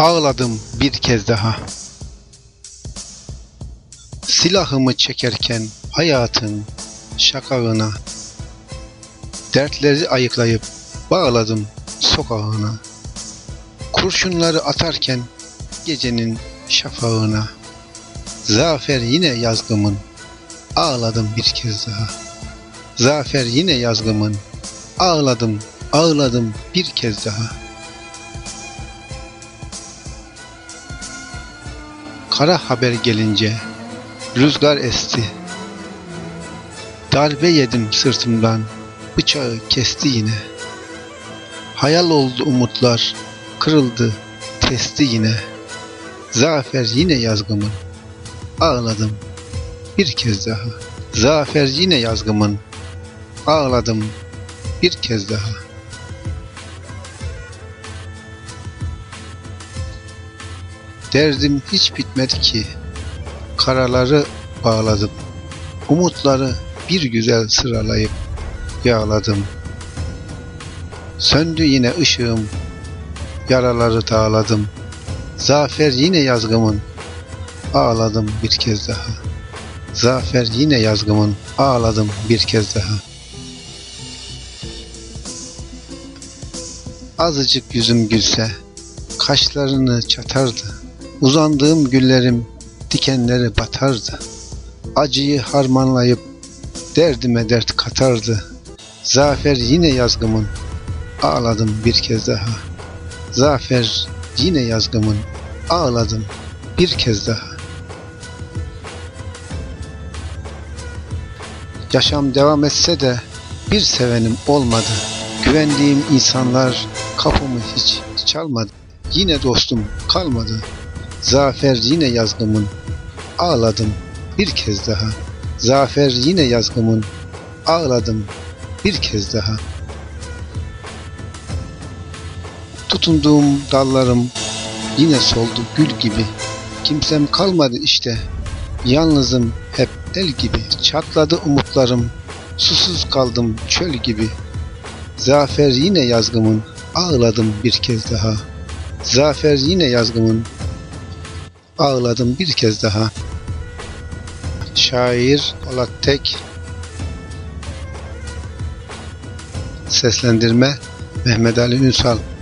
Ağladım bir kez daha. Silahımı çekerken hayatın şakağına, dertleri ayıklayıp bağladım sokağına. Kurşunları atarken gecenin şafağına, zafer yine yazgımın, ağladım bir kez daha. Zafer yine yazgımın, ağladım bir kez daha. Kara haber gelince rüzgar esti. Darbe yedim sırtımdan, bıçağı kesti yine. Hayal oldu umutlar, kırıldı, testi yine. Zafer yine yazgımın, ağladım bir kez daha. Zafer yine yazgımın, ağladım bir kez daha. Derdim hiç bitmedi ki, karaları bağladım. Umutları bir güzel sıralayıp yağladım. Söndü yine ışığım, yaraları dağladım. Zafer yine yazgımın, ağladım bir kez daha. Zafer yine yazgımın, ağladım bir kez daha. Azıcık yüzüm gülse, kaşlarını çatardı. Uzandığım güllerim dikenleri batardı. Acıyı harmanlayıp derdime dert katardı. Zafer yine yazgımın, ağladım bir kez daha. Zafer yine yazgımın, ağladım bir kez daha. Yaşam devam etse de bir sevenim olmadı. Güvendiğim insanlar kapımı hiç çalmadı. Yine dostum kalmadı. Zafer yine yazgımın, ağladım bir kez daha. Zafer yine yazgımın, ağladım bir kez daha. Tutunduğum dallarım yine soldu gül gibi. Kimsem kalmadı işte, yalnızım hep el gibi. Çatladı umutlarım, susuz kaldım çöl gibi. Zafer yine yazgımın, ağladım bir kez daha. Zafer yine yazgımın, ağladım bir kez daha. Şair Polat Tek. Seslendirme Mehmet Ali Ünsal.